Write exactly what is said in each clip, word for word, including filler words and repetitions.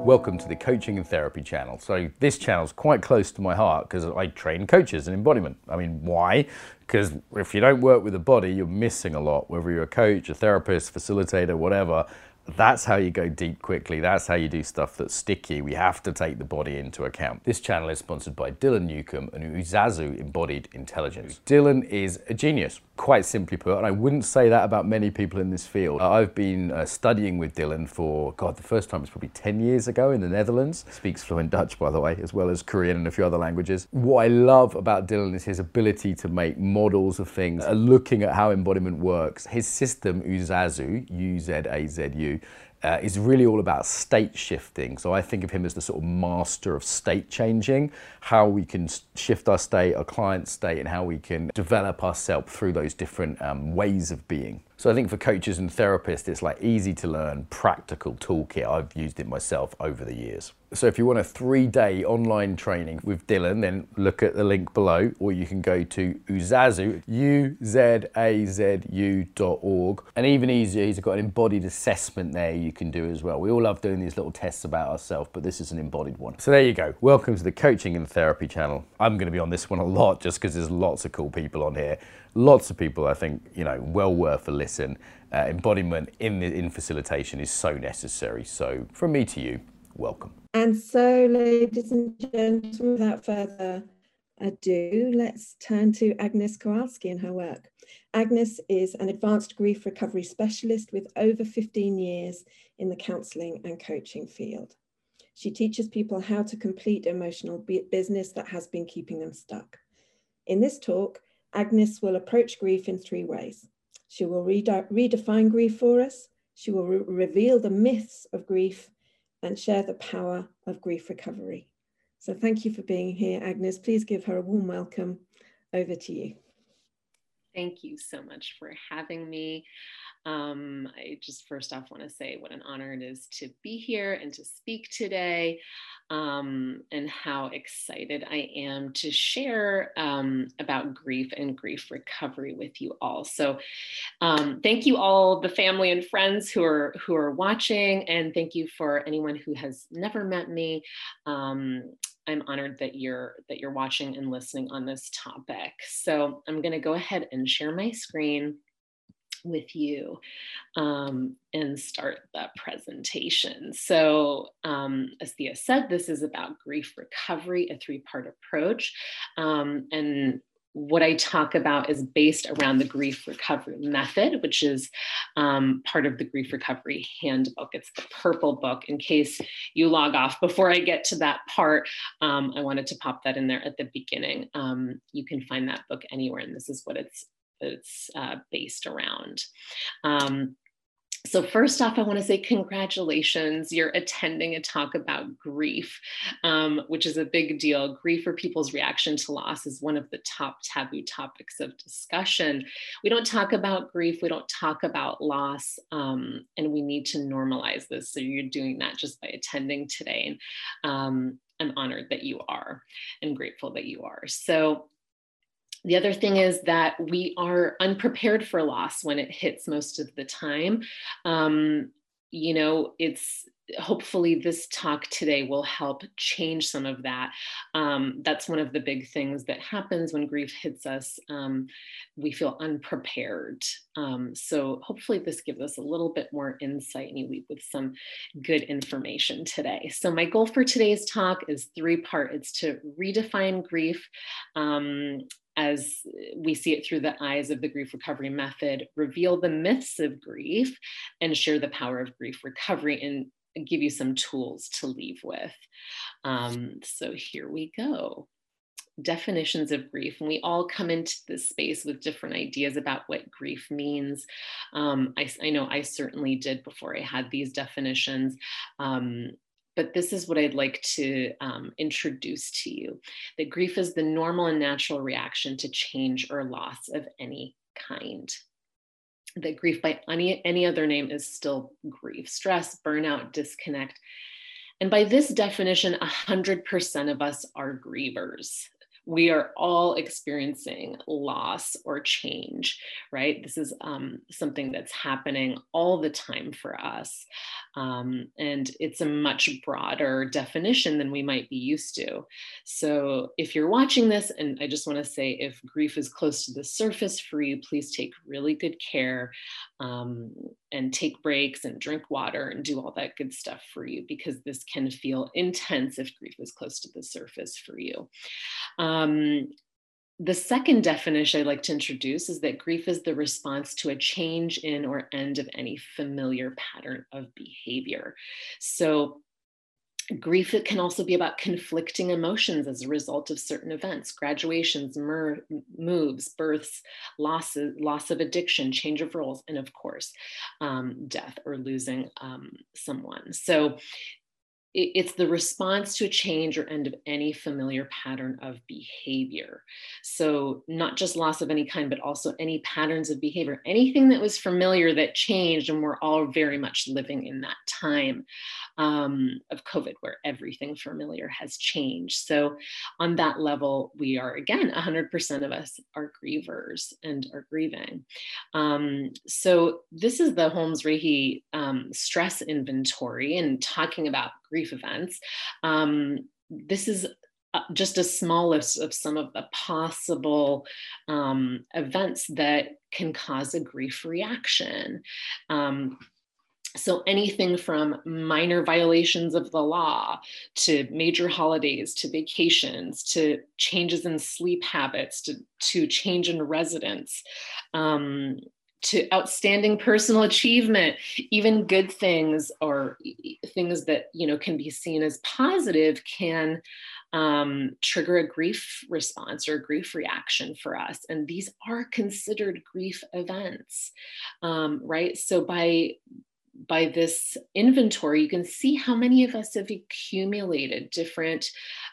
Welcome to the Coaching and Therapy channel. So this channel is quite close to my heart because I train coaches in embodiment. I mean, why? Because if you don't work with the body, you're missing a lot. Whether you're a coach, a therapist, facilitator, whatever, that's how you go deep quickly. That's how you do stuff that's sticky. We have to take the body into account. This channel is sponsored by Dylan Newcomb and Uzazu Embodied Intelligence. Dylan is a genius, quite simply put, and I wouldn't say that about many people in this field. Uh, I've been uh, studying with Dylan for, God, the first time was probably ten years ago in the Netherlands. Speaks fluent Dutch, by the way, as well as Korean and a few other languages. What I love about Dylan is his ability to make models of things, uh, looking at how embodiment works. His system, Uzazu, U Z A Z U, Uh, is really all about state shifting. So I think of him as the sort of master of state changing, how we can shift our state, our client's state, and how we can develop ourselves through those different um, ways of being. So I think for coaches and therapists, it's like easy to learn, practical toolkit. I've used it myself over the years. So if you want a three-day online training with Dylan, then look at the link below, or you can go to Uzazu, U Z A Z U dot org. And even easier, he's got an embodied assessment there you can do as well. We all love doing these little tests about ourselves, but this is an embodied one. So there you go. Welcome to the Coaching and Therapy channel. I'm going to be on this one a lot just because there's lots of cool people on here. Lots of people, I think, you know, well worth a listen. Uh, embodiment in, the, in facilitation is so necessary. So from me to you, welcome. And so, ladies and gentlemen, without further ado, let's turn to Agnes Kowalski and her work. Agnes is an advanced grief recovery specialist with over fifteen years in the counselling and coaching field. She teaches people how to complete emotional business that has been keeping them stuck. In this talk, Agnes will approach grief in three ways. She will redefine grief for us, she will re reveal the myths of grief, and share the power of grief recovery. So thank you for being here, Agnes. Please give her a warm welcome. Over to you. Thank you so much for having me. Um, I just first off want to say what an honor it is to be here and to speak today, um, and how excited I am to share um, about grief and grief recovery with you all. So um, thank you all the family and friends who are who are watching, and thank you for anyone who has never met me. Um, I'm honored that you're that you're watching and listening on this topic. So I'm going to go ahead and share my screen with you um, and start that presentation. So um, as Thea said, this is about grief recovery, a three-part approach. Um, and what I talk about is based around the grief recovery method, which is um, part of the grief recovery handbook. It's the purple book. In case you log off before I get to that part, um, I wanted to pop that in there at the beginning. Um, you can find that book anywhere, and this is what it's it's uh, based around. Um, So first off, I want to say congratulations. You're attending a talk about grief, um, which is a big deal. Grief or people's reaction to loss is one of the top taboo topics of discussion. We don't talk about grief. We don't talk about loss, um, and we need to normalize this. So you're doing that just by attending today. And um, I'm honored that you are and grateful that you are. So the other thing is that we are unprepared for loss when it hits most of the time. Um, you know, it's hopefully this talk today will help change some of that. Um, that's one of the big things that happens when grief hits us. Um, we feel unprepared. Um, so hopefully this gives us a little bit more insight and you leave with some good information today. So my goal for today's talk is three-part. It's to redefine grief, um, as we see it through the eyes of the grief recovery method, reveal the myths of grief, and share the power of grief recovery, and give you some tools to leave with. Um, so here we go. Definitions of grief. And we all come into this space with different ideas about what grief means. Um, I, I know I certainly did before I had these definitions. Um, But this is what I'd like to um, introduce to you. That grief is the normal and natural reaction to change or loss of any kind. That grief by any, any other name is still grief, stress, burnout, disconnect. And by this definition, one hundred percent of us are grievers. we are all experiencing loss or change, right? This is um, something that's happening all the time for us. Um, and it's a much broader definition than we might be used to. So if you're watching this, and I just want to say, if grief is close to the surface for you, please take really good care, um, and take breaks and drink water and do all that good stuff for you, because this can feel intense if grief is close to the surface for you. Um, the second definition I'd like to introduce is that grief is the response to a change in or end of any familiar pattern of behavior. So grief, it can also be about conflicting emotions as a result of certain events: graduations, mer- moves, births, losses, loss of addiction, change of roles, and of course, um, death or losing um, someone. So it's the response to a change or end of any familiar pattern of behavior. So not just loss of any kind, but also any patterns of behavior, anything that was familiar that changed, and we're all very much living in that time um, of COVID where everything familiar has changed. So on that level, we are, again, one hundred percent of us are grievers and are grieving. Um, so this is the Holmes-Rahe um, stress inventory, and talking about grief events. Um, this is just a small list of some of the possible um, events that can cause a grief reaction. Um, So anything from minor violations of the law to major holidays, to vacations, to changes in sleep habits, to, to change in residence, um, to outstanding personal achievement, even good things or things that, you know, can be seen as positive can um, trigger a grief response or a grief reaction for us. And these are considered grief events, um, right? So by by this inventory, you can see how many of us have accumulated different,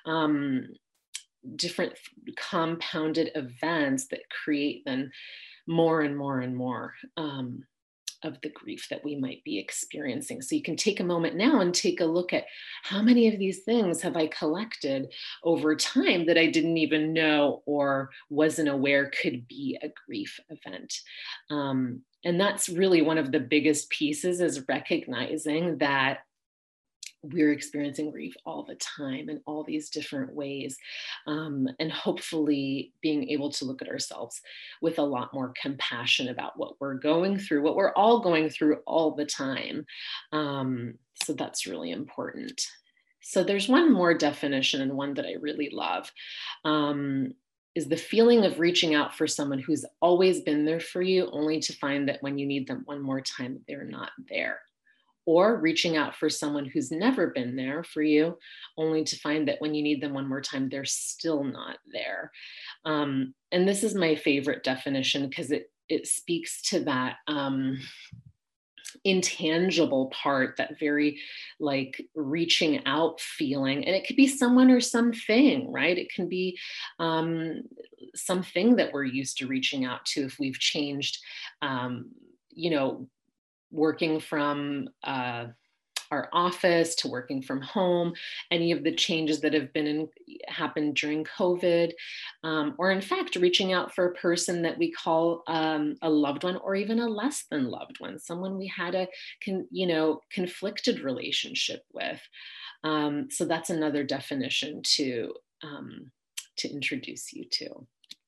um, different compounded events that create then more and more and more um, of the grief that we might be experiencing. So you can take a moment now and take a look at how many of these things have I collected over time that I didn't even know or wasn't aware could be a grief event. Um, and that's really one of the biggest pieces, is recognizing that we're experiencing grief all the time in all these different ways, um, and hopefully being able to look at ourselves with a lot more compassion about what we're going through, what we're all going through all the time. Um, so that's really important. So there's one more definition, and one that I really love, um, is the feeling of reaching out for someone who's always been there for you, only to find that when you need them one more time, they're not there. Or reaching out for someone who's never been there for you, only to find that when you need them one more time, they're still not there. Um, and this is my favorite definition, because it, it speaks to that um, intangible part, that very like reaching out feeling. And it could be someone or something, right? It can be um, something that we're used to reaching out to if we've changed, um, you know, working from uh, our office to working from home, any of the changes that have been in, happened during COVID, um, or in fact, reaching out for a person that we call um, a loved one, or even a less than loved one, someone we had a con, you know, conflicted relationship with. Um, so that's another definition to, um, to introduce you to.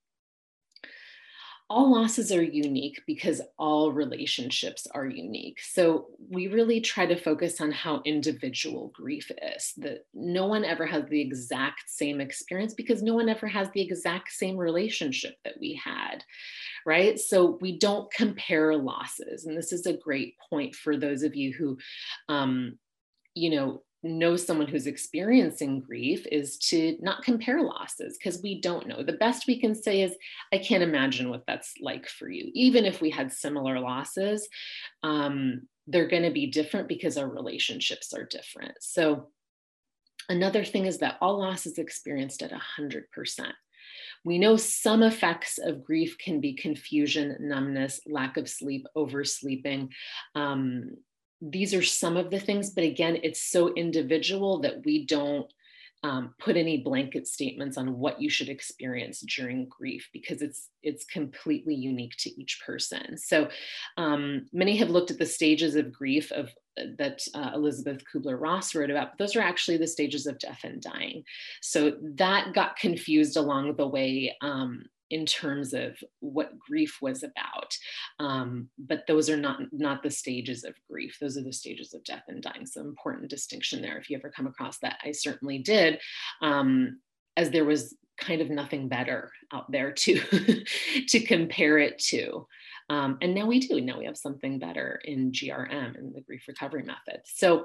All losses are unique because all relationships are unique. So we really try to focus on how individual grief is, that no one ever has the exact same experience, because no one ever has the exact same relationship that we had, right? So we don't compare losses. And this is a great point for those of you who, um, you know, know someone who's experiencing grief, is to not compare losses, because we don't know. The best we can say is, I can't imagine what that's like for you. Even if we had similar losses, um, they're going to be different because our relationships are different. So another thing is that all loss is experienced at one hundred percent. We know some effects of grief can be confusion, numbness, lack of sleep, oversleeping. Um, These are some of the things, but again, it's so individual that we don't um, put any blanket statements on what you should experience during grief, because it's it's completely unique to each person. So um, many have looked at the stages of grief of that uh, Elizabeth Kubler-Ross wrote about, but those are actually the stages of death and dying. So that got confused along the way um, in terms of what grief was about. Um, but those are not, not the stages of grief. Those are the stages of death and dying. So important distinction there. If you ever come across that, I certainly did, um, as there was kind of nothing better out there to, to compare it to. Um, and now we do, now we have something better in G R M, in the grief recovery method. So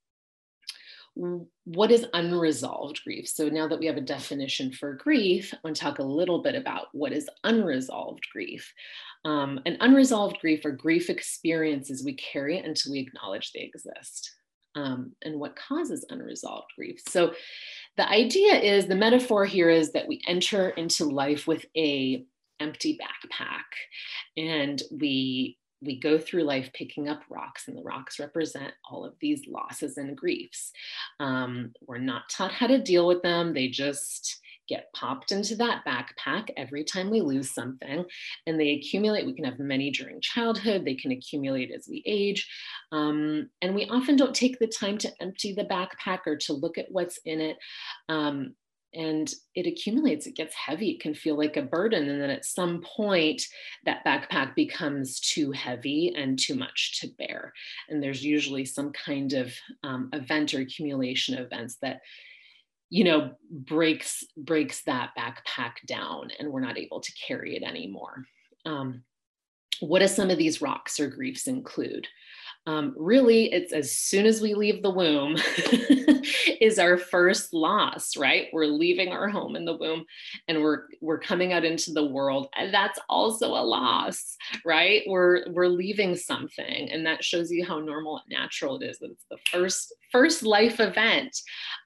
what is unresolved grief? So now that we have a definition for grief, I want to talk a little bit about what is unresolved grief. Um, an unresolved grief or grief experiences we carry until we acknowledge they exist. Um, and what causes unresolved grief? So the idea is, the metaphor here is that we enter into life with a empty backpack, and we we go through life picking up rocks, and the rocks represent all of these losses and griefs. Um, we're not taught how to deal with them. They just get popped into that backpack every time we lose something, and they accumulate. We can have many during childhood. They can accumulate as we age. Um, and we often don't take the time to empty the backpack or to look at what's in it. Um, And it accumulates, it gets heavy, it can feel like a burden. And then at some point, that backpack becomes too heavy and too much to bear. And there's usually some kind of um, event or accumulation of events that, you know, breaks, breaks that backpack down, and we're not able to carry it anymore. Um, what do some of these rocks or griefs include? Um, really, it's as soon as we leave the womb is our first loss, right? We're leaving our home in the womb, and we're we're coming out into the world, and that's also a loss, right? We're we're leaving something, and that shows you how normal and natural it is that it's the first first life event.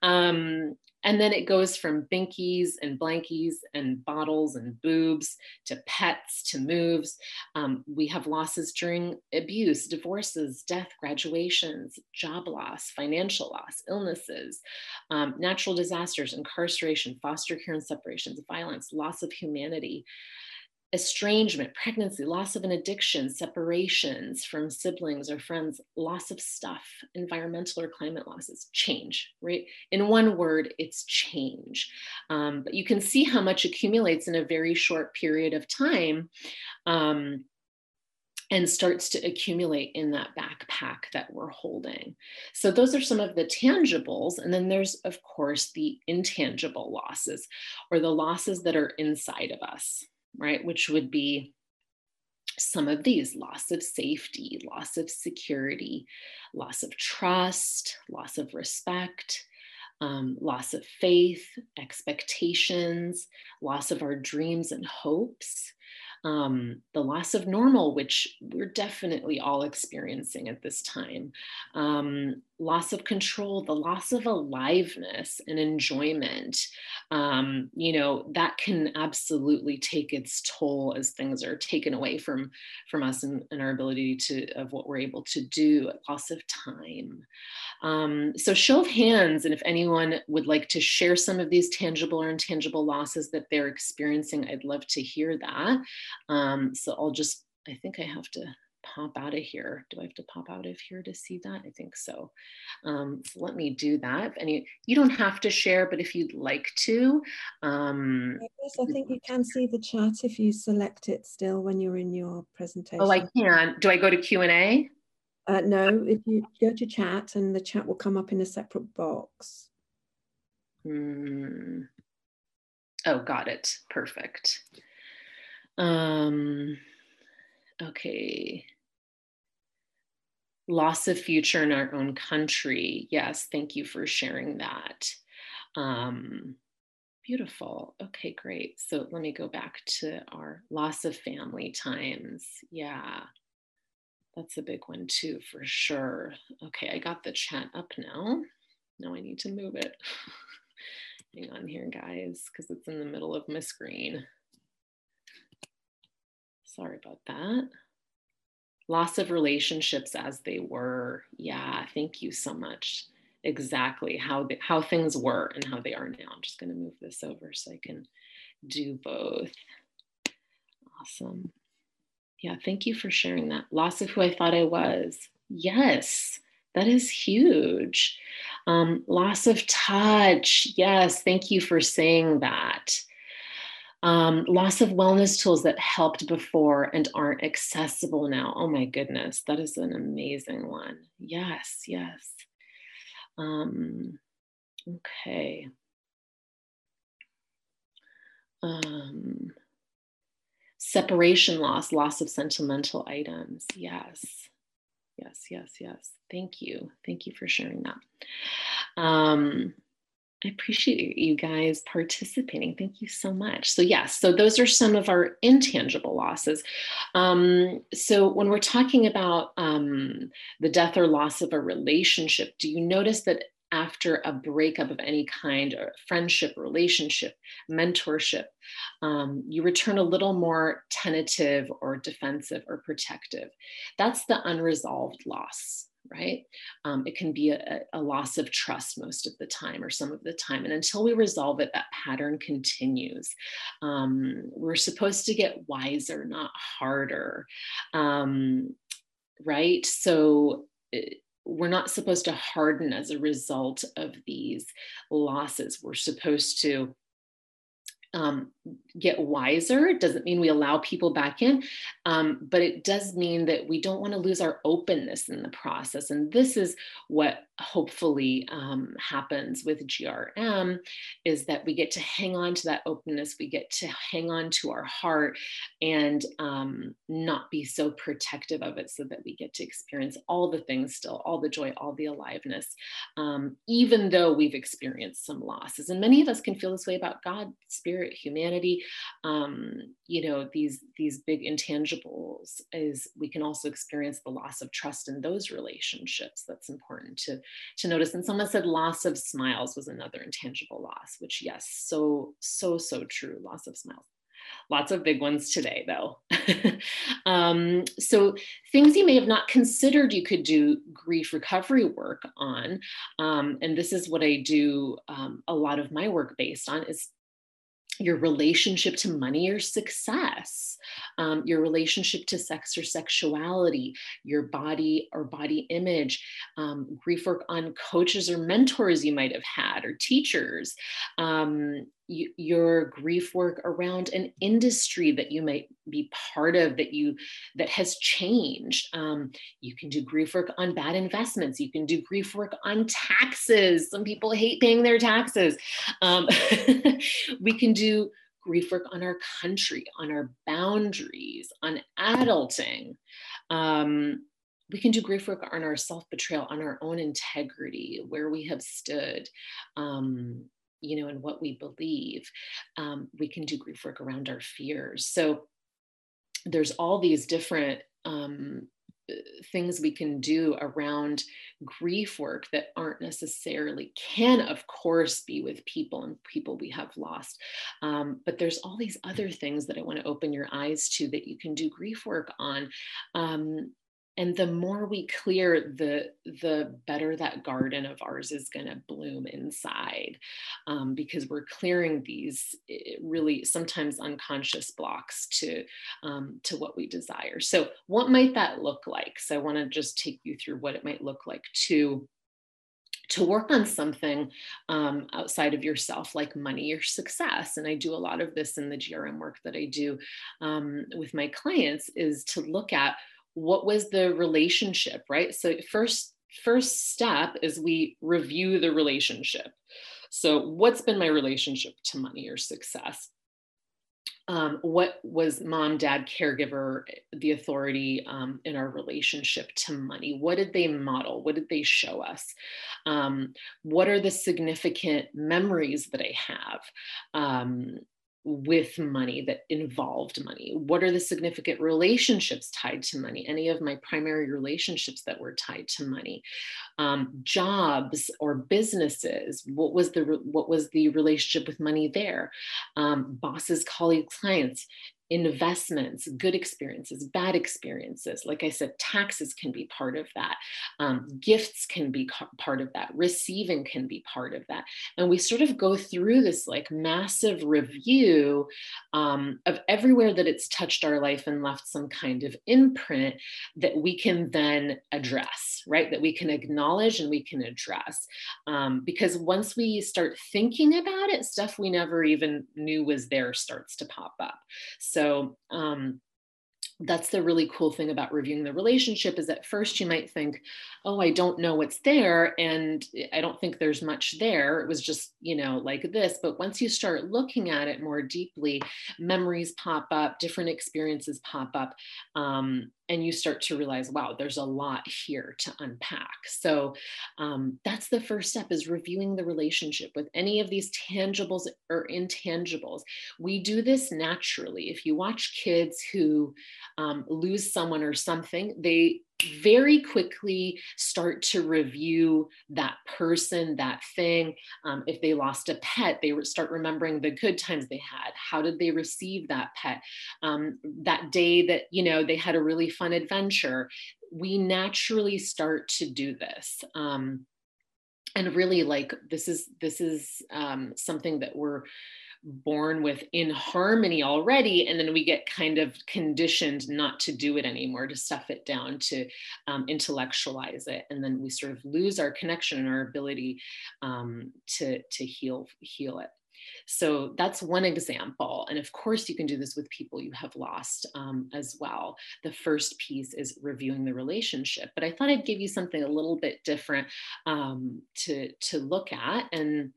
Um, And then it goes from binkies and blankies and bottles and boobs to pets to moves. Um, we have losses during abuse, divorces, death, graduations, job loss, financial loss, illnesses, um, natural disasters, incarceration, foster care and separations, violence, loss of humanity, estrangement, pregnancy, loss of an addiction, separations from siblings or friends, loss of stuff, environmental or climate losses, change, right? In one word, it's change. Um, but you can see how much accumulates in a very short period of time, um, and starts to accumulate in that backpack that we're holding. So those are some of the tangibles. And then there's, of course, the intangible losses, or the losses that are inside of us, right? Which would be some of these: loss of safety, loss of security, loss of trust, loss of respect, um, loss of faith, expectations, loss of our dreams and hopes, um, the loss of normal, which we're definitely all experiencing at this time, um, loss of control, the loss of aliveness and enjoyment. Um, you know, that can absolutely take its toll as things are taken away from, from us, and, and our ability to, of what we're able to do, loss of time. Um, so show of hands, and if anyone would like to share some of these tangible or intangible losses that they're experiencing, I'd love to hear that. Um, so I'll just, I think I have to pop out of here. Do I have to pop out of here to see that? I think so. Um, so let me do that. If any, you don't have to share, but if you'd like to. Um, yes, I think you can see the chat if you select it still when you're in your presentation. Oh, I can. Do I go to Q and A? Uh, no, if you go to chat, and the chat will come up in a separate box. Mm. Oh, got it. Perfect. Um, okay. Loss of future in our own country. Yes, thank you for sharing that. Um, beautiful. Okay, great. So let me go back to our loss of family times. Yeah, that's a big one too, for sure. Okay, I got the chat up now. Now I need to move it. Hang on here, guys, because it's in the middle of my screen. Sorry about that. Loss of relationships as they were. Yeah, thank you so much. exactly how the, how things were and how they are now. I'm just going to move this over so I can do both. Awesome. Yeah, thank you for sharing that. Loss of who I thought I was. Yes, that is huge. Um, loss of touch. Yes, thank you for saying that. Um, loss of wellness tools that helped before and aren't accessible now. Oh my goodness, that is an amazing one. Yes, yes. Um, okay. Um, separation loss, loss of sentimental items. Yes, yes, yes, yes. Thank you. Thank you for sharing that. Um, I appreciate you guys participating. Thank you so much. So yes, so those are some of our intangible losses. Um, so when we're talking about um, the death or loss of a relationship, do you notice that after a breakup of any kind, or friendship, relationship, mentorship, um, you return a little more tentative or defensive or protective? That's the unresolved loss. Right? Um, it can be a, a loss of trust most of the time or some of the time. And until we resolve it, that pattern continues. Um, we're supposed to get wiser, not harder. Um, right? So it, we're not supposed to harden as a result of these losses. We're supposed to Um, get wiser. It doesn't mean we allow people back in, um, but it does mean that we don't want to lose our openness in the process. And this is what hopefully um, happens with G R M, is that we get to hang on to that openness. We get to hang on to our heart and um, not be so protective of it, so that we get to experience all the things still, all the joy, all the aliveness, um, even though we've experienced some losses. And many of us can feel this way about God, Spirit, humanity. Um, you know, these these big intangibles, is we can also experience the loss of trust in those relationships. That's important to to notice. And someone said loss of smiles was another intangible loss, which yes, so so so true. Loss of smiles. Lots of big ones today, though. um, so things you may have not considered you could do grief recovery work on, um, and this is what I do um, a lot of my work based on, is your relationship to money or success, um, your relationship to sex or sexuality, your body or body image, um, grief work on coaches or mentors you might have had, or teachers, um, you, your grief work around an industry that you might be part of that you that has changed. Um, you can do grief work on bad investments. You can do grief work on taxes. Some people hate paying their taxes. Um, we can do grief work on our country, on our boundaries, on adulting. Um, we can do grief work on our self-betrayal, on our own integrity, where we have stood, um, you know, and what we believe. Um, we can do grief work around our fears. So there's all these different um, things we can do around grief work that aren't necessarily, can of course be with people and people we have lost. Um, but there's all these other things that I want to open your eyes to that you can do grief work on. Um, and the more we clear, the the better that garden of ours is going to bloom inside, um, because we're clearing these really sometimes unconscious blocks to um, to what we desire. So what might that look like? So I want to just take you through what it might look like to to work on something um, outside of yourself, like money or success. And I do a lot of this in the G R M work that I do um, with my clients, is to look at what was the relationship, right? So first, first step is we review the relationship. So what's been my relationship to money or success? Um, what was mom, dad, caregiver, the authority um, in our relationship to money? What did they model? What did they show us? Um, what are the significant memories that I have um, with money that involved money? What are the significant relationships tied to money? Any of my primary relationships that were tied to money? Um, jobs or businesses, what was the what was the relationship with money there? Um, bosses, colleagues, clients. investments, good experiences, bad experiences. Like I said, taxes can be part of that. Um, gifts can be part of that. Receiving can be part of that. And we sort of go through this like massive review um, of everywhere that it's touched our life and left some kind of imprint that we can then address, right? That we can acknowledge and we can address. Um, because once we start thinking about it, stuff we never even knew was there starts to pop up. So So um, that's the really cool thing about reviewing the relationship is at first you might think, oh, I don't know what's there. And I don't think there's much there. It was just, you know, like this. But once you start looking at it more deeply, memories pop up, different experiences pop up. Um, and you start to realize, wow, there's a lot here to unpack. So um, that's the first step, is reviewing the relationship with any of these tangibles or intangibles. We do this naturally. If you watch kids who um, lose someone or something, they very quickly start to review that person, that thing. Um, if they lost a pet, they start remembering the good times they had. How did they receive that pet? Um, that day that, you know, they had a really fun adventure. We naturally start to do this. Um, and really, like, this is, this is um, something that we're born with in harmony already, and then we get kind of conditioned not to do it anymore, to stuff it down, to um, intellectualize it, and then we sort of lose our connection and our ability um, to to heal heal it. So that's one example. And of course, you can do this with people you have lost um, as well. The first piece is reviewing the relationship, but I thought I'd give you something a little bit different um, to to look at. And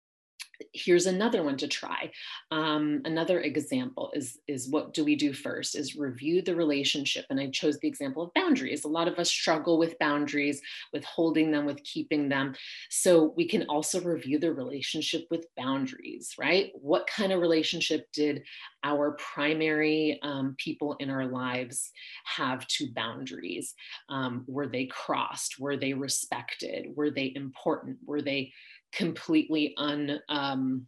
here's another one to try. Um, another example is, is what do we do first, is review the relationship. And I chose the example of boundaries. A lot of us struggle with boundaries, with holding them, with keeping them. So we can also review the relationship with boundaries, right? What kind of relationship did our primary um, people in our lives have to boundaries? Um, were they crossed? Were they respected? Were they important? Were they completely un um,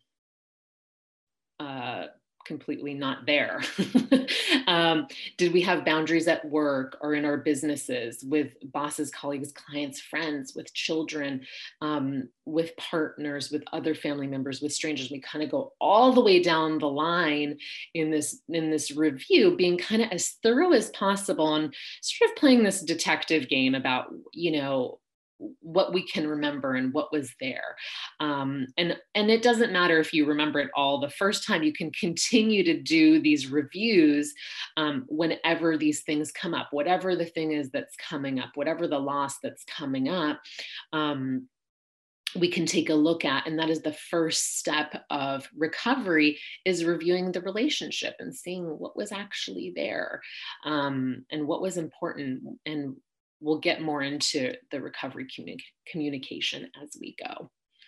uh, completely not there? um, did we have boundaries at work or in our businesses, with bosses, colleagues, clients, friends, with children, um, with partners, with other family members, with strangers? We kind of go all the way down the line in this in this review, being kind of as thorough as possible and sort of playing this detective game about, you know, what we can remember and what was there. Um, and, and it doesn't matter if you remember it all the first time. You can continue to do these reviews um, whenever these things come up, whatever the thing is that's coming up, whatever the loss that's coming up. Um, we can take a look at, and that is the first step of recovery, is reviewing the relationship and seeing what was actually there um, and what was important. And we'll get more into the recovery communi- communication as we go.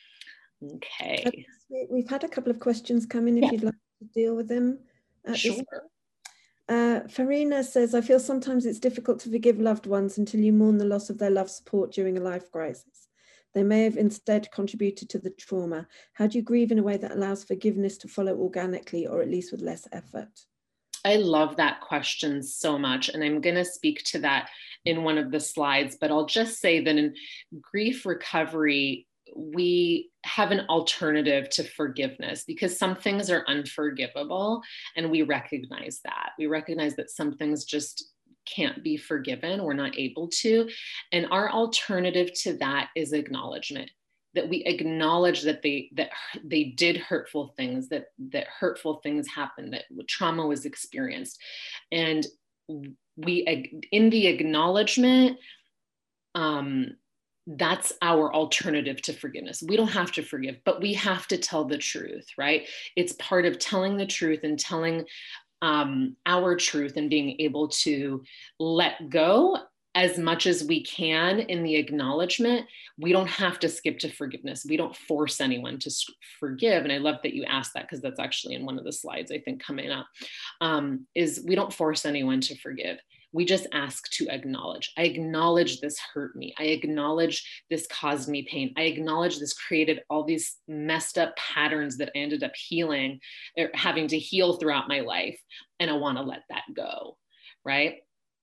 Okay. We've had a couple of questions come in if yeah. you'd like to deal with them. At sure. This. Uh, Farina says, I feel sometimes it's difficult to forgive loved ones until you mourn the loss of their love support during a life crisis. They may have instead contributed to the trauma. How do you grieve in a way that allows forgiveness to follow organically, or at least with less effort? I love that question so much. And I'm going to speak to that in one of the slides, but I'll just say that in grief recovery, we have an alternative to forgiveness, because some things are unforgivable, and we recognize that. We recognize that some things just can't be forgiven. We're not able to. And our alternative to that is acknowledgement. That we acknowledge that they that they did hurtful things, that that hurtful things happened, that trauma was experienced, and we, in the acknowledgement, um, that's our alternative to forgiveness. We don't have to forgive, but we have to tell the truth, right? It's part of telling the truth and telling um, our truth and being able to let go as much as we can in the acknowledgement. We don't have to skip to forgiveness. We don't force anyone to forgive. And I love that you asked that, because that's actually in one of the slides, I think, coming up, um, is we don't force anyone to forgive. We just ask to acknowledge. I acknowledge this hurt me. I acknowledge this caused me pain. I acknowledge this created all these messed up patterns that I ended up healing or having to heal throughout my life. And I want to let that go, right?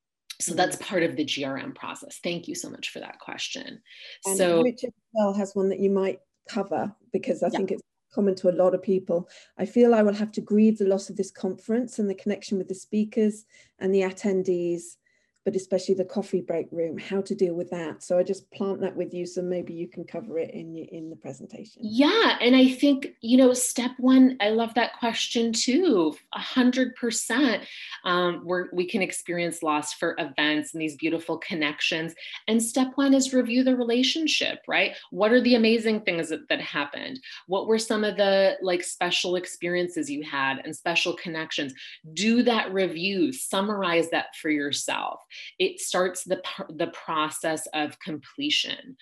So that's part of the G R M process. Thank you so much for that question. And so Richard Bell has one that you might cover, because I yeah. think it's common to a lot of people. I feel I will have to grieve the loss of this conference and the connection with the speakers and the attendees, but especially the coffee break room, how to deal with that. So I just plant that with you, so maybe you can cover it in, in the presentation. Yeah, and I think, you know, step one, I love that question too, a hundred percent. Um, where we can experience loss for events and these beautiful connections. And step one is review the relationship, right? What are the amazing things that, that happened? What were some of the like special experiences you had and special connections? Do that review, summarize that for yourself. It starts the, the process of completion.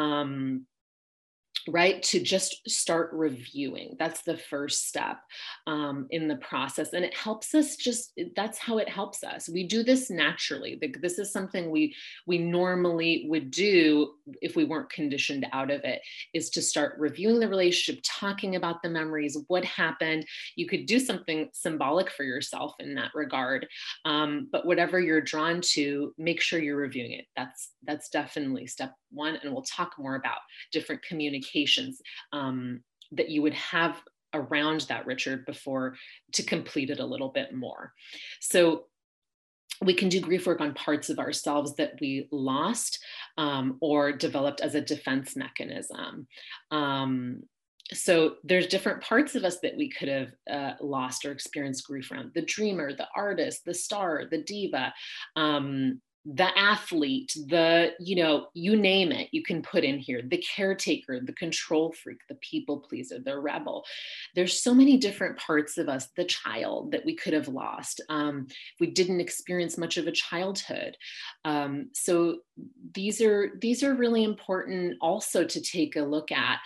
Um, right? To just start reviewing. That's the first step um, in the process. And it helps us just, that's how it helps us. We do this naturally. This is something we, we normally would do if we weren't conditioned out of it, is to start reviewing the relationship, talking about the memories, what happened. You could do something symbolic for yourself in that regard. Um, but whatever you're drawn to, make sure you're reviewing it. That's, that's definitely step one. And we'll talk more about different communications um, that you would have around that, Richard, before to complete it a little bit more. So we can do grief work on parts of ourselves that we lost um, or developed as a defense mechanism. Um, so there's different parts of us that we could have uh, lost or experienced grief around: the dreamer, the artist, the star, the diva, um, the athlete, the, you know, you name it, you can put in here, the caretaker, the control freak, the people pleaser, the rebel. There's so many different parts of us, the child that we could have lost. Um, we didn't experience much of a childhood. Um, so these are, these are really important also to take a look at.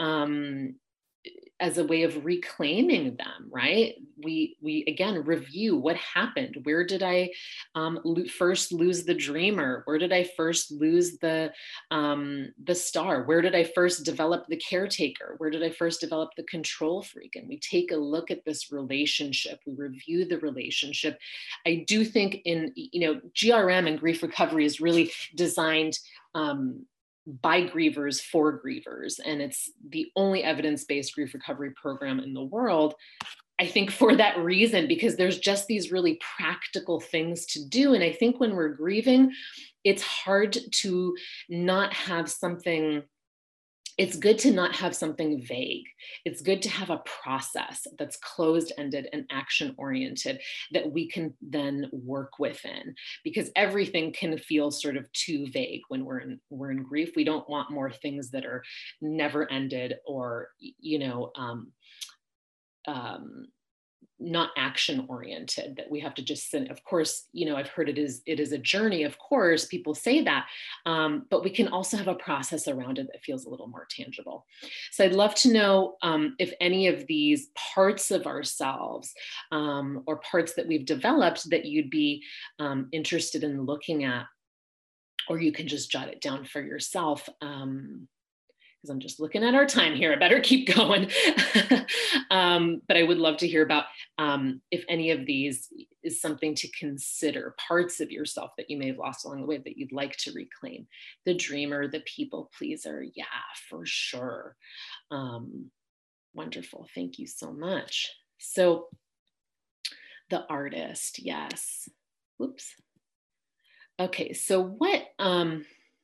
Um, as a way of reclaiming them, right? We, we again, review what happened. Where did I um, lo- first lose the dreamer? Where did I first lose the, um, the star? Where did I first develop the caretaker? Where did I first develop the control freak? And we take a look at this relationship. We review the relationship. I do think in, you know, G R M and grief recovery is really designed um, by grievers for grievers. And it's the only evidence-based grief recovery program in the world, I think, for that reason, because there's just these really practical things to do. And I think when we're grieving, it's hard to not have something, it's good to not have something vague. It's good to have a process that's closed-ended and action-oriented that we can then work within, because everything can feel sort of too vague when we're in, we're in grief. We don't want more things that are never ended or, you know, um, um, not action oriented, that we have to just sit. Of course, you know, I've heard it is, it is a journey. Of course, people say that, um, but we can also have a process around it that feels a little more tangible. So I'd love to know um, if any of these parts of ourselves um, or parts that we've developed that you'd be um, interested in looking at, or you can just jot it down for yourself. Um, I'm just looking at our time here. I better keep going. um, but I would love to hear about um, if any of these is something to consider, parts of yourself that you may have lost along the way that you'd like to reclaim. The dreamer, the people pleaser. Yeah, for sure. Um, wonderful. Thank you so much. So the artist, yes. Whoops. Okay, so what, um,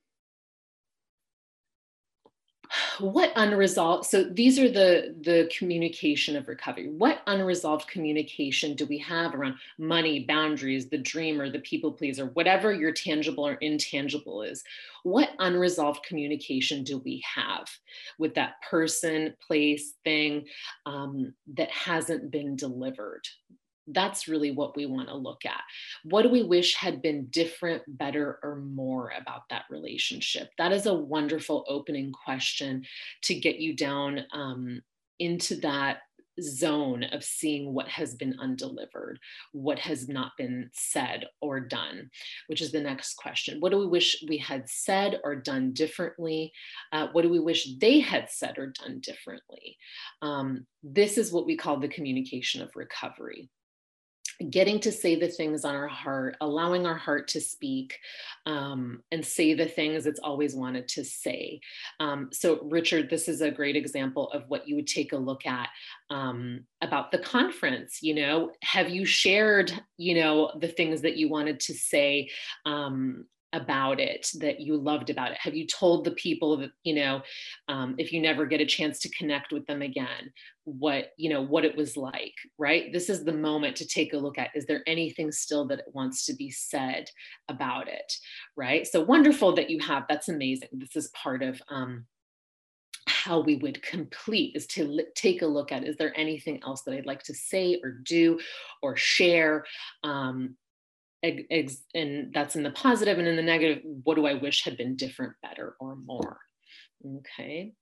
what unresolved, so these are the, the communication of recovery. What unresolved communication do we have around money, boundaries, the dreamer, the people pleaser, whatever your tangible or intangible is? What unresolved communication do we have with that person, place, thing um, that hasn't been delivered? That's really what we want to look at. What do we wish had been different, better, or more about that relationship? That is a wonderful opening question to get you down um, into that zone of seeing what has been undelivered, what has not been said or done, which is the next question. What do we wish we had said or done differently? Uh, what do we wish they had said or done differently? Um, this is what we call the communication of recovery. Getting to say the things on our heart, allowing our heart to speak um, and say the things it's always wanted to say. Um, so Richard, this is a great example of what you would take a look at um, about the conference. You know, have you shared, you know, the things that you wanted to say um, about it, that you loved about it? Have you told the people that, you know, um, if you never get a chance to connect with them again, what, you know, what it was like, right? This is the moment to take a look at, is there anything still that wants to be said about it, right? So wonderful that you have, that's amazing. This is part of um, how we would complete, is to take a look at, is there anything else that I'd like to say or do or share? Um, and that's in the positive, and in the negative, what do I wish had been different, better, or more? Okay.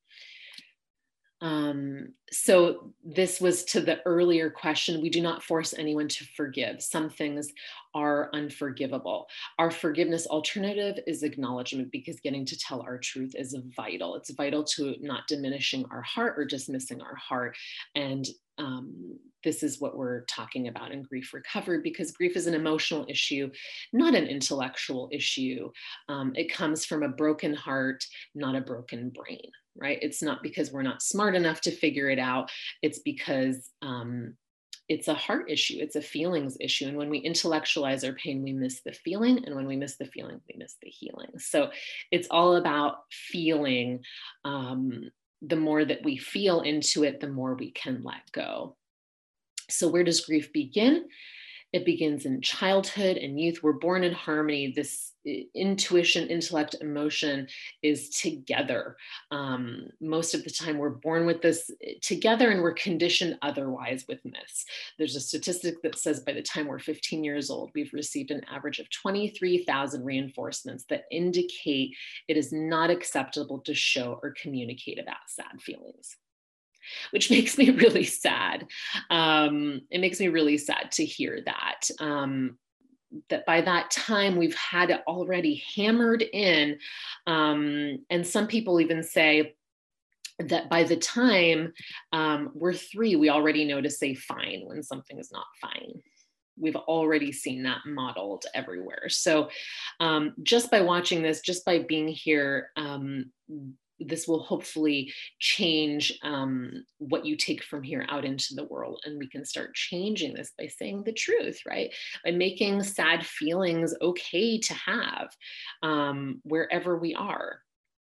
Um, so this was to the earlier question. We do not force anyone to forgive. Some things are unforgivable. Our forgiveness alternative is acknowledgement, because getting to tell our truth is vital. It's vital to not diminishing our heart or dismissing our heart. And um, this is what we're talking about in grief recovery, because grief is an emotional issue, not an intellectual issue. Um, it comes from a broken heart, not a broken brain. Right? It's not because we're not smart enough to figure it out. It's because um, it's a heart issue. It's a feelings issue. And when we intellectualize our pain, we miss the feeling. And when we miss the feeling, we miss the healing. So it's all about feeling. Um, the more that we feel into it, the more we can let go. So where does grief begin? It begins in childhood and youth. We're born in harmony. This intuition, intellect, emotion is together. Um, most of the time we're born with this together, and we're conditioned otherwise with myths. There's a statistic that says by the time we're fifteen years old, we've received an average of twenty-three thousand reinforcements that indicate it is not acceptable to show or communicate about sad feelings, which makes me really sad. Um, it makes me really sad to hear that, um, that by that time we've had it already hammered in. Um, and some people even say that by the time um, we're three, we already know to say fine when something is not fine. We've already seen that modeled everywhere. So um, just by watching this, just by being here, um, this will hopefully change um, what you take from here out into the world. And we can start changing this by saying the truth, right? By making sad feelings okay to have um, wherever we are.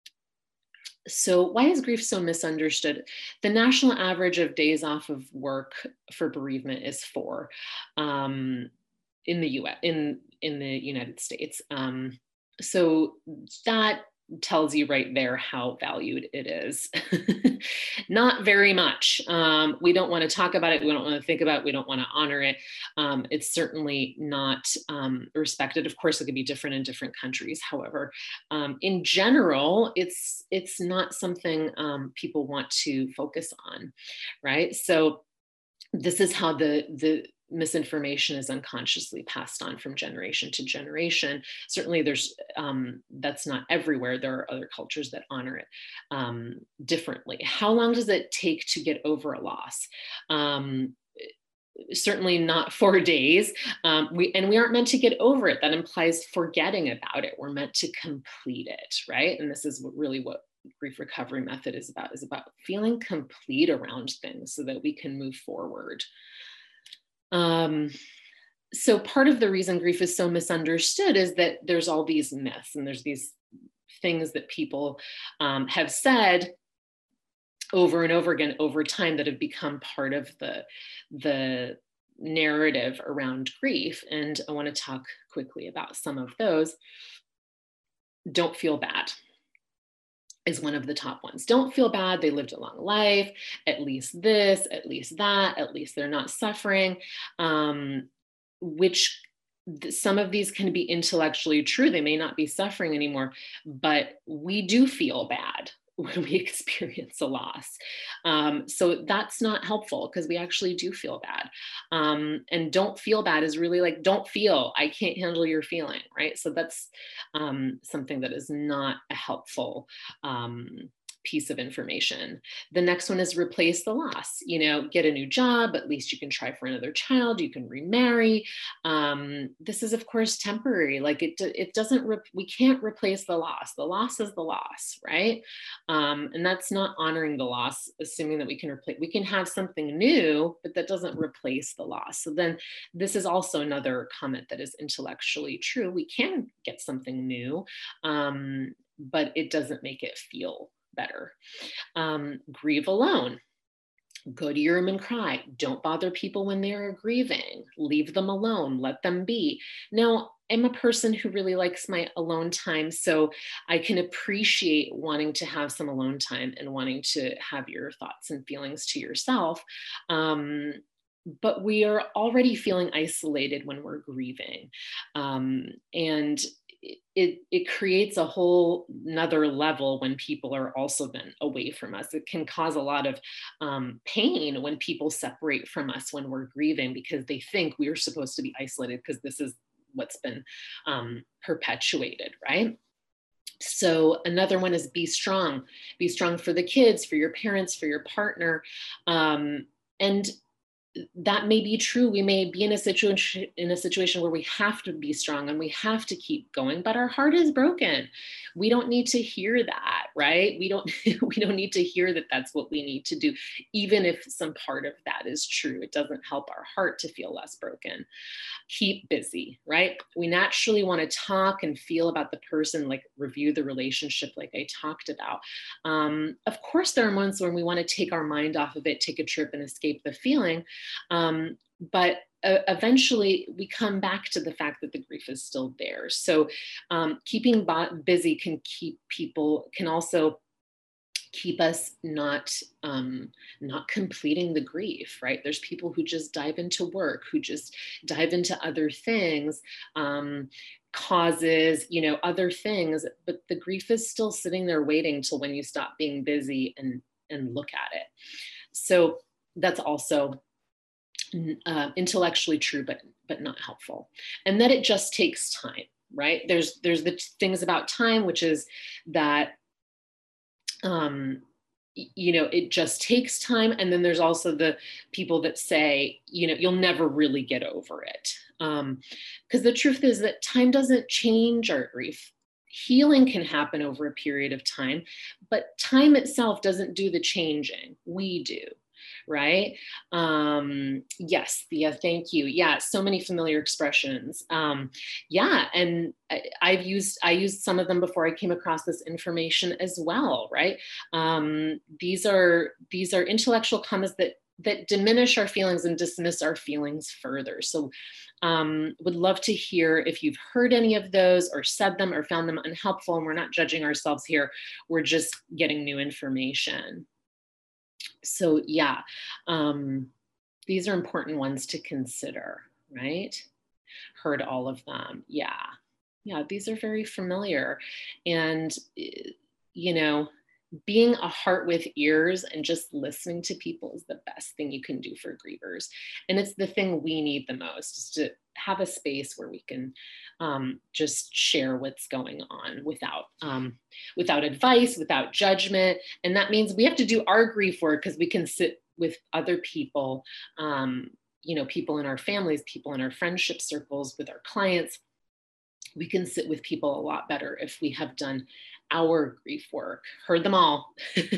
So why is grief so misunderstood? The national average of days off of work for bereavement is four um, in the U S, in, in the United States. Um, so that tells you right there how valued it is. Not very much. Um, we don't want to talk about it. We don't want to think about it. We don't want to honor it. Um, it's certainly not um, respected. Of course, it could be different in different countries. However, um, in general, it's it's not something um, people want to focus on, right? So this is how the the misinformation is unconsciously passed on from generation to generation. Certainly there's, um, that's not everywhere. There are other cultures that honor it um, differently. How long does it take to get over a loss? Um, certainly not four days. Um, we, and we aren't meant to get over it. That implies forgetting about it. We're meant to complete it, right? And this is what, really what grief recovery method is about, is about feeling complete around things so that we can move forward. Um, so part of the reason grief is so misunderstood is that there's all these myths and there's these things that people um, have said over and over again over time that have become part of the, the narrative around grief. And I want to talk quickly about some of those. Don't feel bad is one of the top ones. Don't feel bad. They lived a long life. At least this, at least that, at least they're not suffering, um, which th- some of these can be intellectually true. They may not be suffering anymore, but we do feel bad when we experience a loss. Um, so that's not helpful because we actually do feel bad. Um, and don't feel bad is really like, don't feel, I can't handle your feeling, right? So that's um, something that is not a helpful um, piece of information. The next one is replace the loss. You know, get a new job, at least you can try for another child, you can remarry. Um, this is of course temporary, like it, it doesn't, re- we can't replace the loss. The loss is the loss, right? Um, and that's not honoring the loss, assuming that we can replace, we can have something new, but that doesn't replace the loss. So then this is also another comment that is intellectually true. We can get something new, um, but it doesn't make it feel better. Um, grieve alone. Go to your room and cry. Don't bother people when they're grieving. Leave them alone. Let them be. Now, I'm a person who really likes my alone time, so I can appreciate wanting to have some alone time and wanting to have your thoughts and feelings to yourself. Um, but we are already feeling isolated when we're grieving. Um, and it, it creates a whole nother level when people are also then away from us. It can cause a lot of um, pain when people separate from us when we're grieving, because they think we're supposed to be isolated because this is what's been um, perpetuated, right? So another one is be strong. Be strong for the kids, for your parents, for your partner. Um, and that may be true. We may be in a situation in a situation where we have to be strong and we have to keep going, but our heart is broken. We don't need to hear that, right? We don't we don't need to hear that that's what we need to do, even if some part of that is true. It doesn't help our heart to feel less broken. Keep busy, right? We naturally want to talk and feel about the person, like review the relationship, like I talked about. Um, of course, there are moments when we want to take our mind off of it, take a trip and escape the feeling. Um, but uh, eventually we come back to the fact that the grief is still there. So um, keeping bo- busy can keep people, can also keep us not um, not completing the grief, right? There's people who just dive into work, who just dive into other things, um, causes, you know, other things, but the grief is still sitting there waiting till when you stop being busy and and look at it. So that's also uh, intellectually true, but but not helpful. And that it just takes time, right? There's there's the things about time, which is that um, you know, it just takes time. And then there's also the people that say, you know, you'll never really get over it. Um, because the truth is that time doesn't change our grief. Healing can happen over a period of time, but time itself doesn't do the changing. We do. Right? Um, yes, Thea, thank you. Yeah, so many familiar expressions. Um, yeah, and I, I've used, I used some of them before I came across this information as well, right? Um, these are, these are intellectual comments that that diminish our feelings and dismiss our feelings further. So um, would love to hear if you've heard any of those or said them or found them unhelpful. And we're not judging ourselves here. We're just getting new information. So yeah, um, these are important ones to consider, right? Heard all of them. Yeah. Yeah, these are very familiar. And, you know, being a heart with ears and just listening to people is the best thing you can do for grievers. And it's the thing we need the most, is to have a space where we can um, just share what's going on without, um, without advice, without judgment. And that means we have to do our grief work because we can sit with other people, um, you know, people in our families, people in our friendship circles, with our clients. We can sit with people a lot better if we have done our grief work. Heard them all.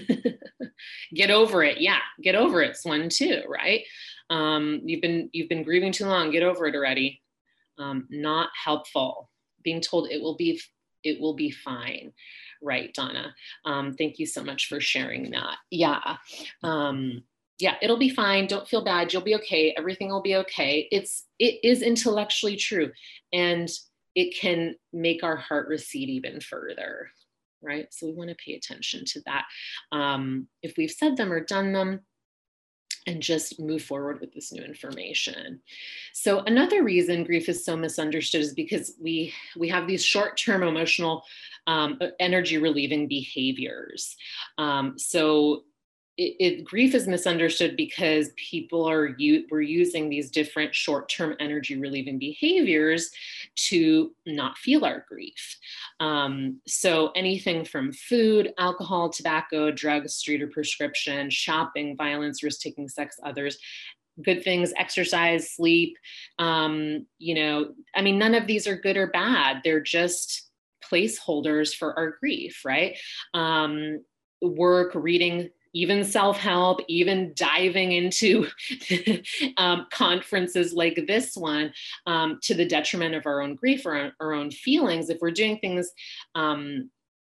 Get over it. Yeah, get over it. It's one too, right? Um, you've been you've been grieving too long. Get over it already. Um, not helpful. Being told it will be it will be fine, right, Donna? Um, thank you so much for sharing that. Yeah. Um, yeah, it'll be fine. Don't feel bad. You'll be okay. Everything will be okay. It's it is intellectually true, and it can make our heart recede even further, right? So we want to pay attention to that. Um, if we've said them or done them, and just move forward with this new information. So another reason grief is so misunderstood is because we we have these short-term emotional um, energy relieving behaviors. Um, so it, it, grief is misunderstood because people are u- we're using these different short-term energy relieving behaviors to not feel our grief. Um, so anything from food, alcohol, tobacco, drugs, street or prescription, shopping, violence, risk-taking, sex, others, good things, exercise, sleep, um, you know, I mean, none of these are good or bad. They're just placeholders for our grief, right? Um, work, reading, even self-help, even diving into um, conferences like this one, um, to the detriment of our own grief or our, our own feelings. If we're doing things um,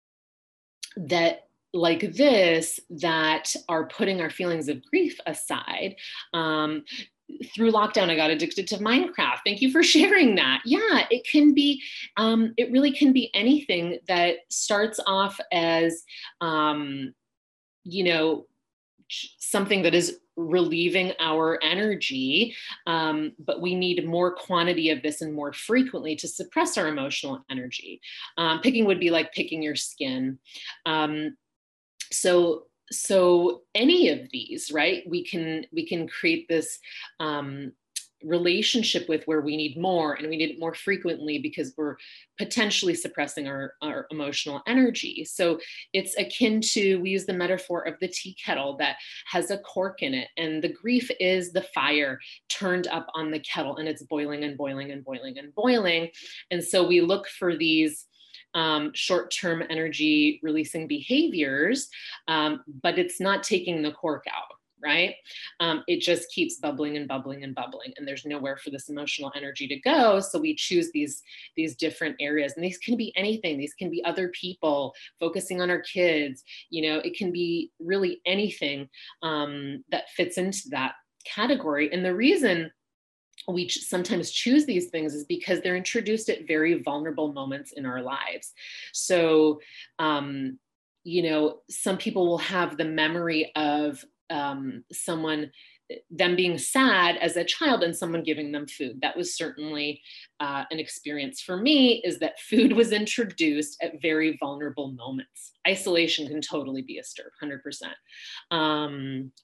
that like this, that are putting our feelings of grief aside. Um, through lockdown, I got addicted to Minecraft. Thank you for sharing that. Yeah, it can be, um, it really can be anything that starts off as, um, you know, something that is relieving our energy, um, but we need more quantity of this and more frequently to suppress our emotional energy. Um, picking would be like picking your skin. Um, so, so any of these, right? We can we can create this um, relationship with where we need more and we need it more frequently because we're potentially suppressing our, our emotional energy. So it's akin to, we use the metaphor of the tea kettle that has a cork in it, and the grief is the fire turned up on the kettle, and it's boiling and boiling and boiling and boiling. And so we look for these Um, short-term energy releasing behaviors, um, but it's not taking the cork out, right? Um, it just keeps bubbling and bubbling and bubbling, and there's nowhere for this emotional energy to go. So we choose these, these different areas, and these can be anything. These can be other people, focusing on our kids. You know, it can be really anything um, that fits into that category. And the reason we ch- sometimes choose these things is because they're introduced at very vulnerable moments in our lives. So, um, you know, some people will have the memory of um, someone, them being sad as a child and someone giving them food. That was certainly uh, an experience for me, is that food was introduced at very vulnerable moments. Isolation can totally be a stir, one hundred percent. Um,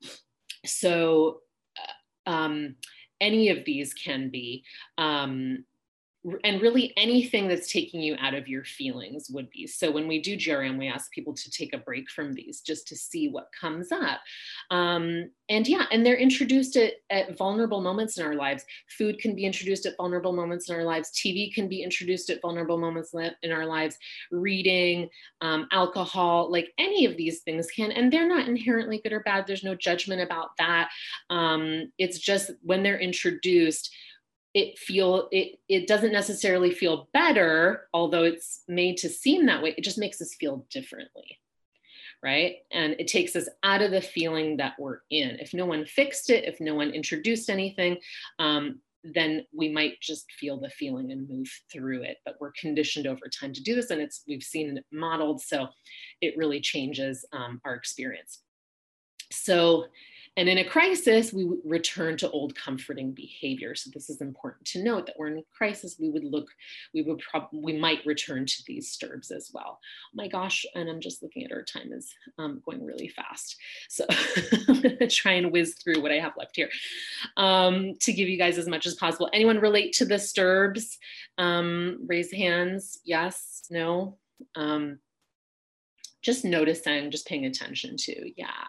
so, uh, um, any of these can be, um, and really anything that's taking you out of your feelings would be. So when we do G R M, we ask people to take a break from these just to see what comes up. Um, and yeah, and they're introduced at, at vulnerable moments in our lives. Food can be introduced at vulnerable moments in our lives. T V can be introduced at vulnerable moments in our lives. Reading, um, alcohol, like any of these things can, and they're not inherently good or bad. There's no judgment about that. Um, it's just when they're introduced, it feel it it doesn't necessarily feel better, although it's made to seem that way. It just makes us feel differently, right? And it takes us out of the feeling that we're in. If no one fixed it, if no one introduced anything, um, then we might just feel the feeling and move through it. But we're conditioned over time to do this, and it's we've seen it modeled, so it really changes um, our experience. So, and in a crisis, we return to old comforting behavior. So this is important to note, that we're in a crisis, we would look, we would probably, we might return to these stirbs as well. Oh my gosh, and I'm just looking at our time is um, going really fast. So I'm gonna try and whiz through what I have left here um, to give you guys as much as possible. Anyone relate to the stirbs? Um, raise hands, yes, no? Um, just noticing, just paying attention to, yeah.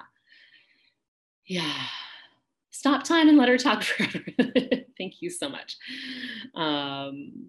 Yeah. Stop time and let her talk forever. Thank you so much. Um,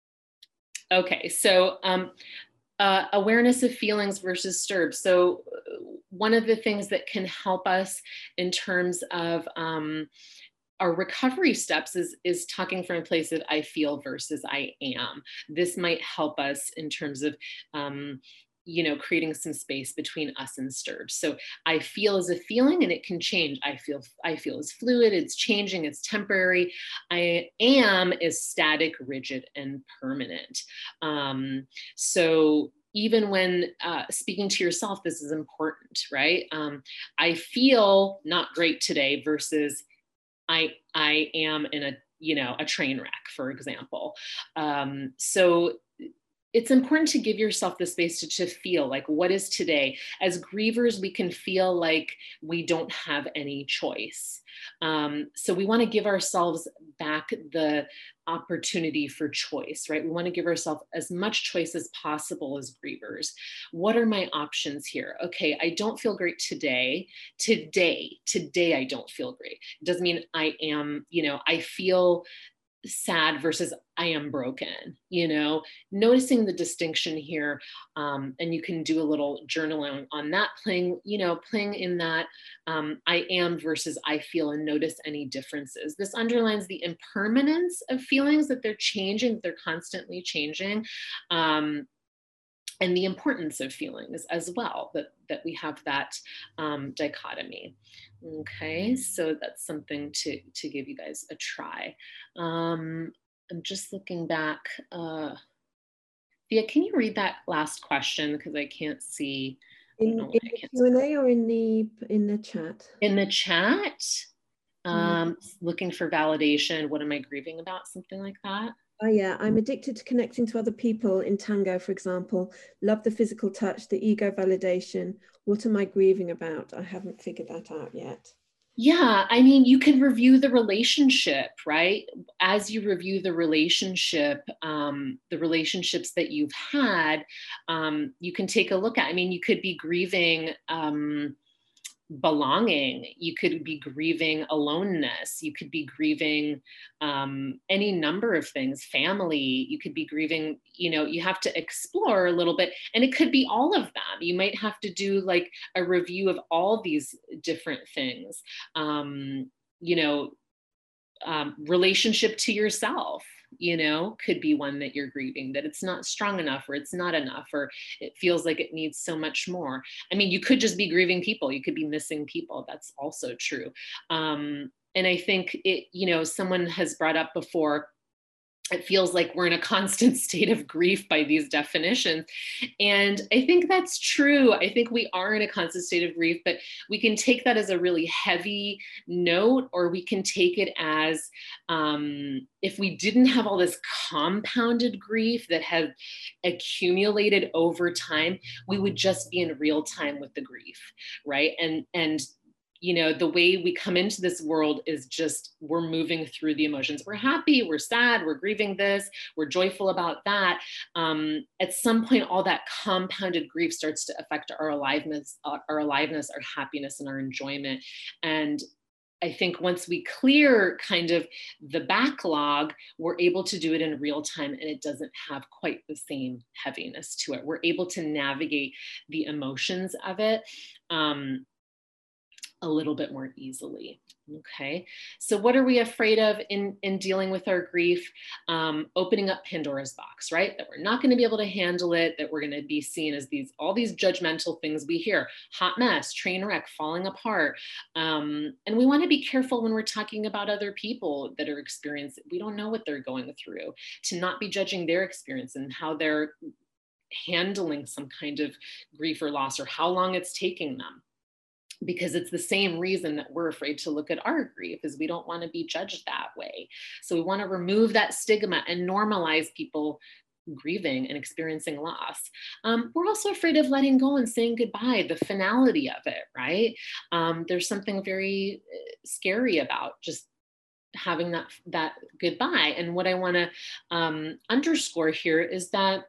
okay, so um, uh, awareness of feelings versus stirbs. So one of the things that can help us in terms of um, our recovery steps is, is talking from a place of I feel versus I am. This might help us in terms of um, you know, creating some space between us and stirbs. So I feel is a feeling, and it can change. I feel, I feel is fluid, it's changing, it's temporary. I am is static, rigid, and permanent. Um, so even when uh, speaking to yourself, this is important, right? Um, I feel not great today versus I, I am in a, you know, a train wreck, for example. Um, so it's important to give yourself the space to, to feel like, what is today? As grievers, we can feel like we don't have any choice. Um, so we want to give ourselves back the opportunity for choice, right? We want to give ourselves as much choice as possible as grievers. What are my options here? Okay, I don't feel great today. Today, today I don't feel great. It doesn't mean I am, you know, I feel sad versus I am broken, you know, noticing the distinction here. Um, and you can do a little journaling on that, playing, you know, playing in that um, I am versus I feel, and notice any differences. This underlines the impermanence of feelings, that they're changing, that they're constantly changing. Um, and the importance of feelings as well, that, that we have that um, dichotomy. Okay, so that's something to, to give you guys a try. Um, I'm just looking back. Uh, Thea, can you read that last question? Because I can't see. I In, in the Q and A or in the, in the chat? In the chat, um, Mm. looking for validation. What am I grieving about? Something like that. Oh yeah, I'm addicted to connecting to other people in tango, for example. Love the physical touch, the ego validation. What am I grieving about? I haven't figured that out yet. Yeah, I mean, you can review the relationship, right? As you review the relationship, um, the relationships that you've had, um, you can take a look at, I mean, you could be grieving um, belonging, you could be grieving aloneness, you could be grieving um, any number of things, family, you could be grieving, you know, you have to explore a little bit, and it could be all of them. You might have to do like a review of all these different things. Um, you know, um, relationship to yourself, you know, could be one that you're grieving, that it's not strong enough, or it's not enough, or it feels like it needs so much more. I mean, you could just be grieving people. You could be missing people. That's also true. Um, and I think it, you know, someone has brought up before, it feels like we're in a constant state of grief by these definitions. And I think that's true. I think we are in a constant state of grief, but we can take that as a really heavy note, or we can take it as um, if we didn't have all this compounded grief that had accumulated over time, we would just be in real time with the grief, right? And, and you know, the way we come into this world is just, we're moving through the emotions. We're happy, we're sad, we're grieving this, we're joyful about that. Um, at some point, all that compounded grief starts to affect our aliveness, our aliveness, our happiness, and our enjoyment. And I think once we clear kind of the backlog, we're able to do it in real time, and it doesn't have quite the same heaviness to it. We're able to navigate the emotions of it Um, a little bit more easily. Okay, so what are we afraid of in, in dealing with our grief? Um, opening up Pandora's box, right? That we're not going to be able to handle it, that we're going to be seen as these, all these judgmental things we hear, hot mess, train wreck, falling apart. Um, and we want to be careful when we're talking about other people that are experiencing, we don't know what they're going through, to not be judging their experience and how they're handling some kind of grief or loss, or how long it's taking them. Because it's the same reason that we're afraid to look at our grief, is we don't want to be judged that way. So we want to remove that stigma and normalize people grieving and experiencing loss. Um, we're also afraid of letting go and saying goodbye, the finality of it, right? Um, there's something very scary about just having that, that goodbye. And what I want to um, underscore here is that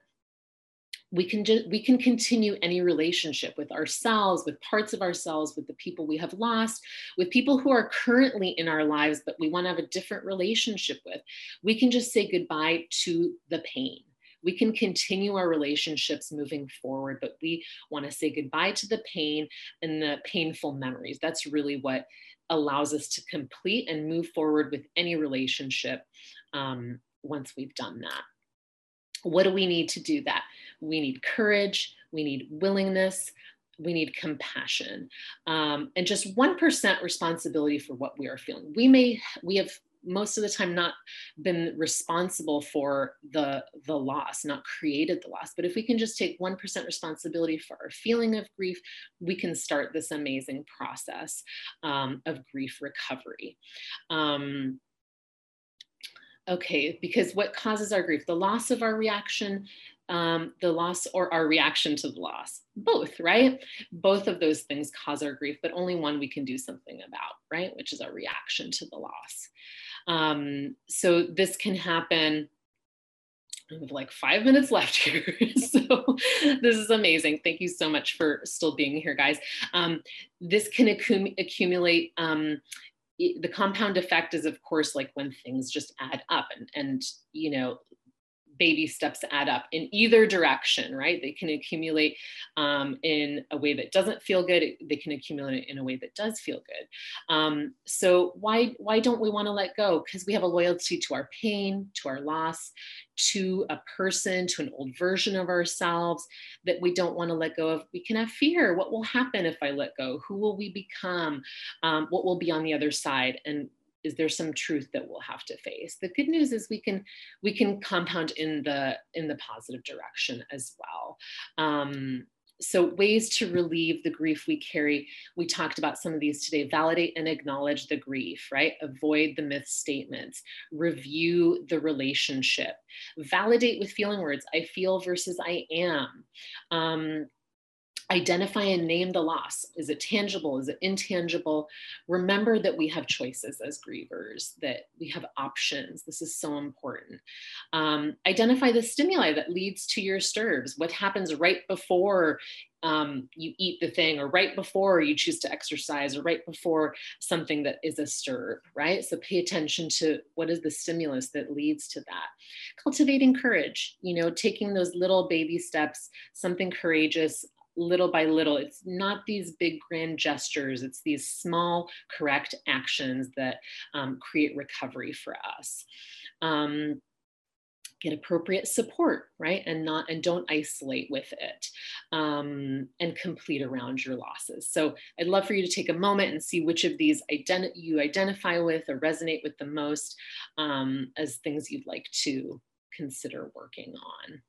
we can just, we can continue any relationship with ourselves, with parts of ourselves, with the people we have lost, with people who are currently in our lives, but we want to have a different relationship with. We can just say goodbye to the pain. We can continue our relationships moving forward, but we want to say goodbye to the pain and the painful memories. That's really what allows us to complete and move forward with any relationship um, once we've done that. What do we need to do that? We need courage, we need willingness, we need compassion, um, and just one percent responsibility for what we are feeling. We may, we have most of the time not been responsible for the, the loss, not created the loss. But if we can just take one percent responsibility for our feeling of grief, we can start this amazing process um, of grief recovery. Um, okay, because what causes our grief? The loss of our reaction, um, the loss or our reaction to the loss, both, right? Both of those things cause our grief, but only one we can do something about, right? Which is our reaction to the loss. Um, so this can happen. I have like five minutes left here. So this is amazing. Thank you so much for still being here, guys. Um, this can accum accumulate, um, the compound effect is, of course, like when things just add up and, and, you know, baby steps add up in either direction, right? They can accumulate um, in a way that doesn't feel good. They can accumulate in a way that does feel good. Um, so why, why don't we want to let go? Because we have a loyalty to our pain, to our loss, to a person, to an old version of ourselves that we don't want to let go of. We can have fear. What will happen if I let go? Who will we become? Um, what will be on the other side? And is there some truth that we'll have to face? The good news is we can we can compound in the in the positive direction as well. Um, so ways to relieve the grief we carry. We talked about some of these today. Validate and acknowledge the grief, right? Avoid the myth statements. Review the relationship. Validate with feeling words. I feel versus I am. Um, Identify and name the loss. Is it tangible? Is it intangible? Remember that we have choices as grievers, that we have options. This is so important. Um, identify the stimuli that leads to your stirs. What happens right before um, you eat the thing, or right before you choose to exercise, or right before something that is a stir, right? So pay attention to what is the stimulus that leads to that. Cultivating courage, you know, taking those little baby steps, something courageous, little by little. It's not these big grand gestures. It's these small, correct actions that um, create recovery for us. Um, get appropriate support, right? And not, and don't isolate with it, um, and complete around your losses. So I'd love for you to take a moment and see which of these identi- you identify with or resonate with the most um, as things you'd like to consider working on.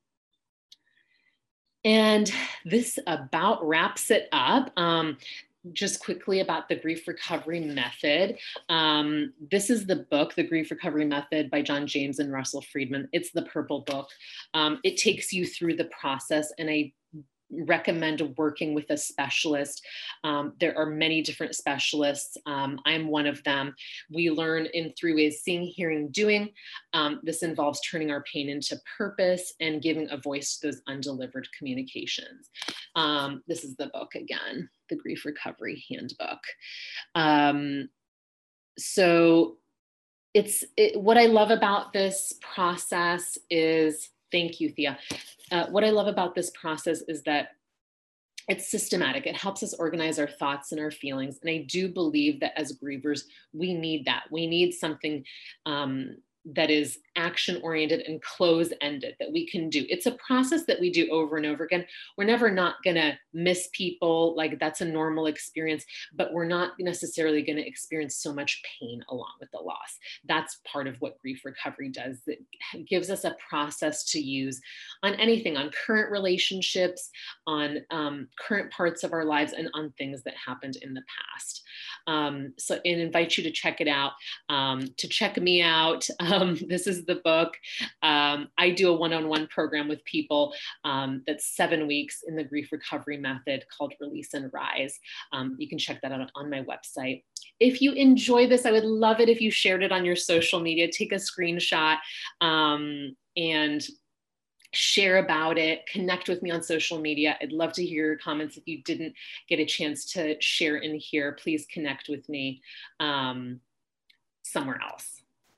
And this about wraps it up. Um, just quickly about the Grief Recovery Method. Um, this is the book, The Grief Recovery Method by John James and Russell Friedman. It's the purple book. Um, it takes you through the process, and I recommend working with a specialist. Um, there are many different specialists. Um, I'm one of them. We learn in three ways: seeing, hearing, doing. Um, this involves turning our pain into purpose and giving a voice to those undelivered communications. Um, this is the book again, the Grief Recovery Handbook. Um, so it's it, what I love about this process is, thank you, Thea. Uh, what I love about this process is that it's systematic. It helps us organize our thoughts and our feelings. And I do believe that as grievers, we need that. We need something um, that is action-oriented and close-ended that we can do. It's a process that we do over and over again. We're never not gonna miss people, like that's a normal experience, but we're not necessarily gonna experience so much pain along with the loss. That's part of what grief recovery does. It gives us a process to use on anything, on current relationships, on um, current parts of our lives, and on things that happened in the past. Um, so I invite you to check it out, um, to check me out. Um, this is the book. Um, I do a one-on-one program with people um, that's seven weeks in the Grief Recovery Method called Release and Rise. Um, you can check that out on my website. If you enjoy this, I would love it if you shared it on your social media. Take a screenshot um, and share about it, connect with me on social media. I'd love to hear your comments. If you didn't get a chance to share in here, please connect with me um, somewhere else.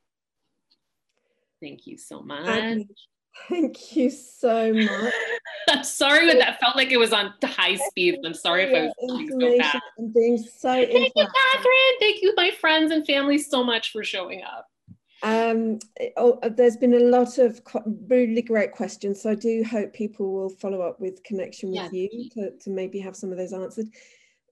Thank you so much. Agnes, thank you so much. I'm sorry, but that felt like it was on high speed. I'm sorry if I was talking so fast. And being so Thank you, Catherine. Thank you, my friends and family, so much for showing up. Um, oh, there's been a lot of really great questions, so I do hope people will follow up with connection with yeah. you to, to maybe have some of those answered.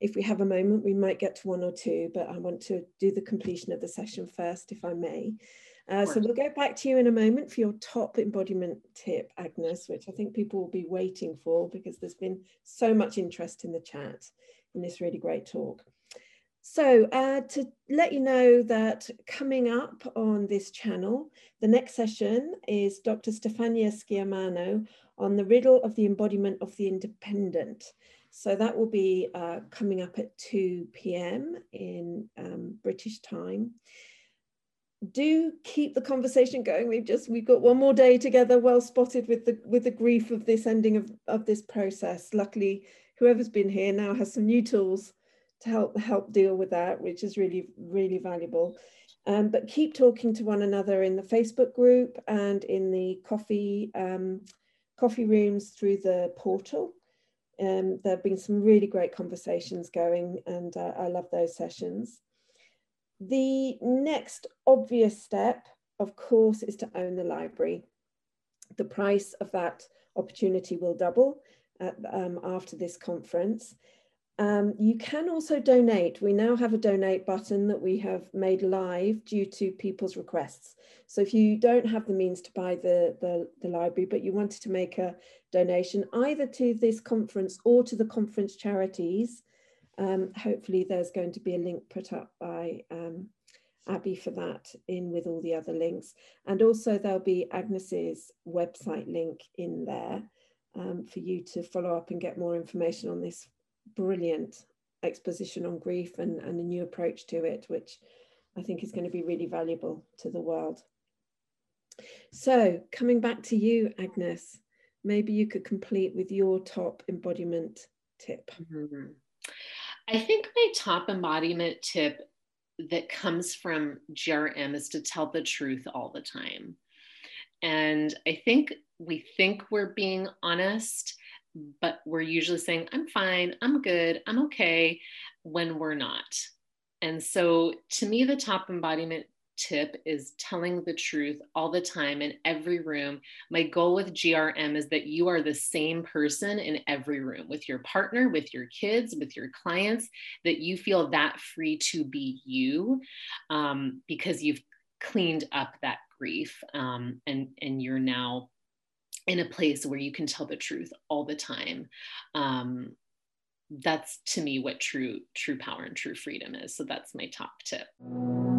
If we have a moment, we might get to one or two, but I want to do the completion of the session first, if I may. Uh, so we'll get back to you in a moment for your top embodiment tip, Agnes, which I think people will be waiting for because there's been so much interest in the chat in this really great talk. So uh, to let you know that coming up on this channel, the next session is Doctor Stefania Schiamano on the riddle of the embodiment of the independent. So that will be uh, coming up at two p m in um, British time. Do keep the conversation going. We've just we've got one more day together, well spotted with the with the grief of this ending of, of this process. Luckily, whoever's been here now has some new tools to help help deal with that, which is really, really valuable. Um, but keep talking to one another in the Facebook group and in the coffee um, coffee rooms through the portal. Um, there have been some really great conversations going, and uh, I love those sessions. The next obvious step, of course, is to own the library. The price of that opportunity will double at, um, after this conference. Um, you can also donate. We now have a donate button that we have made live due to people's requests. So if you don't have the means to buy the, the, the library, but you wanted to make a donation either to this conference or to the conference charities, um, hopefully there's going to be a link put up by um, Abby for that in with all the other links. And also there'll be Agnes's website link in there um, for you to follow up and get more information on this brilliant exposition on grief and, and a new approach to it, which I think is going to be really valuable to the world. So coming back to you, Agnes, maybe you could complete with your top embodiment tip. Mm-hmm. I think my top embodiment tip that comes from G R M is to tell the truth all the time. And I think we think we're being honest, but we're usually saying, I'm fine, I'm good, I'm okay, when we're not. And so to me, the top embodiment tip is telling the truth all the time in every room. My goal with G R M is that you are the same person in every room, with your partner, with your kids, with your clients, that you feel that free to be you um, because you've cleaned up that grief um, and, and you're now in a place where you can tell the truth all the time. Um, that's to me what true, true power and true freedom is. So that's my top tip.